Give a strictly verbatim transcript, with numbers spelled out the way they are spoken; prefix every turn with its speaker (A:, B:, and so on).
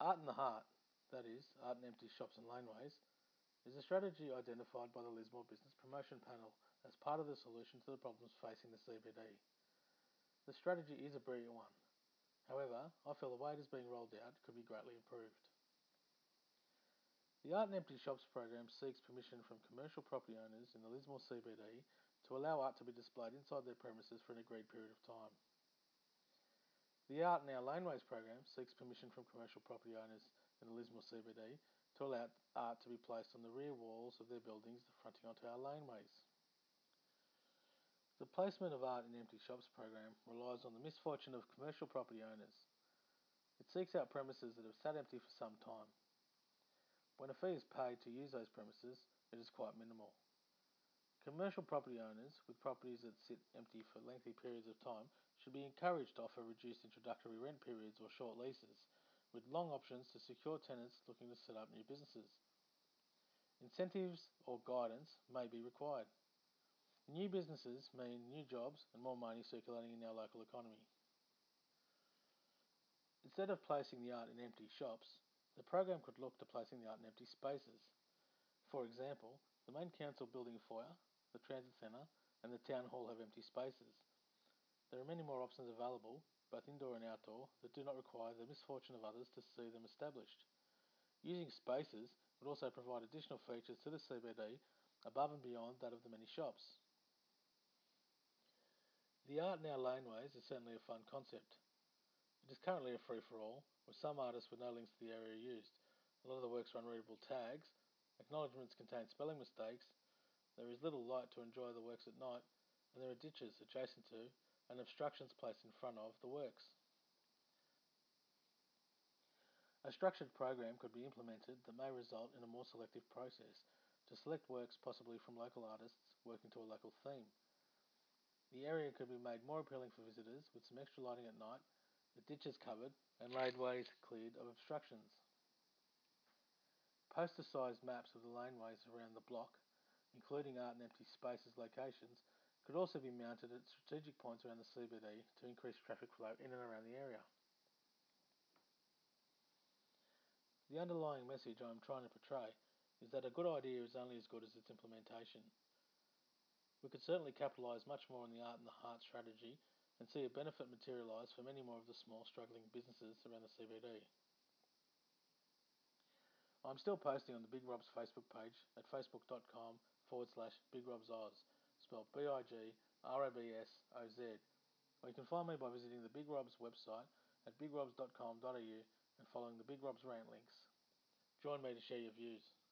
A: Art in the Heart, that is, art in empty shops and laneways, is a strategy identified by the Lismore Business Promotion Panel as part of the solution to the problems facing the C B D. The strategy is a brilliant one. However, I feel the way it is being rolled out could be greatly improved. The Art in Empty Shops program seeks permission from commercial property owners in the Lismore C B D to allow art to be displayed inside their premises for an agreed period of time. The Art in Our Laneways program seeks permission from commercial property owners in the Lismore C B D to allow art to be placed on the rear walls of their buildings fronting onto our laneways. The Placement of Art in Empty Shops program relies on the misfortune of commercial property owners. It seeks out premises that have sat empty for some time. When a fee is paid to use those premises, it is quite minimal. Commercial property owners with properties that sit empty for lengthy periods of time should be encouraged to offer reduced introductory rent periods or short leases, with long options to secure tenants looking to set up new businesses. Incentives or guidance may be required. New businesses mean new jobs and more money circulating in our local economy. Instead of placing the art in empty shops, the program could look to placing the art in empty spaces. For example, the main council building foyer, the transit centre and the town hall have empty spaces. There are many more options available, both indoor and outdoor, that do not require the misfortune of others to see them established. Using spaces would also provide additional features to the C B D above and beyond that of the many shops. The Art in Our Laneways is certainly a fun concept. It is currently a free-for-all, with some artists with no links to the area used. A lot of the works are unreadable tags, acknowledgements contain spelling mistakes, there is little light to enjoy the works at night, and there are ditches adjacent to and obstructions placed in front of the works. A structured program could be implemented that may result in a more selective process to select works possibly from local artists working to a local theme. The area could be made more appealing for visitors with some extra lighting at night, the ditches covered and laneways cleared of obstructions. Poster-sized maps of the laneways around the block, including art and empty spaces locations, could also be mounted at strategic points around the C B D to increase traffic flow in and around the area. The underlying message I am trying to portray is that a good idea is only as good as its implementation. We could certainly capitalise much more on the Art in the Heart strategy and see a benefit materialise for many more of the small struggling businesses around the C B D. I'm still posting on the Big Robs Facebook page at facebook.com forward slash BigRobsOz, spelled B I G R O B S O Z, or you can find me by visiting the Big Robs website at bigrobs dot com dot a u and following the Big Robs rant links. Join me to share your views.